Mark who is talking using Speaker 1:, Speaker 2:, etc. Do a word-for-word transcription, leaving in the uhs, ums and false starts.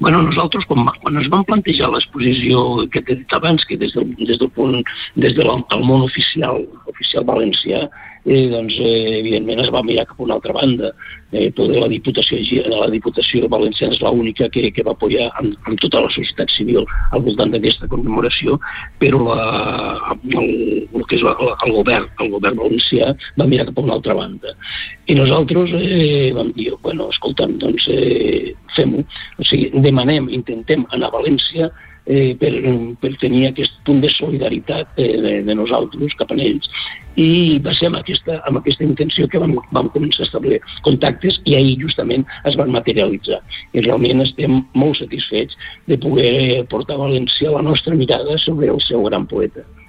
Speaker 1: Bueno, nosaltres, quan, quan ens vam plantejar l'exposició que t'he dit abans, que des del, des del punt, des del món oficial, oficial valencià, eh, doncs, eh, evidentment es va mirar cap a una altra banda. Eh, tota la Diputació, la Diputació Valenciana és l'única que, que va apoyar amb, amb tota la societat civil al voltant d'aquesta commemoració, però la, el, el que és la, el govern, el govern valencià va mirar cap a una altra banda. I nosaltres eh, vam dir, bueno, escolta'm, doncs eh, fem-ho. O sigui, demanem, intentem anar a València eh, per, per tenir aquest punt de solidaritat eh, de, de nosaltres cap a ells. I va ser amb aquesta, amb aquesta intenció que vam, vam començar a establir contactes i ahir justament es van materialitzar. I realment estem molt satisfets de poder portar a València la nostra mirada sobre el seu gran poeta.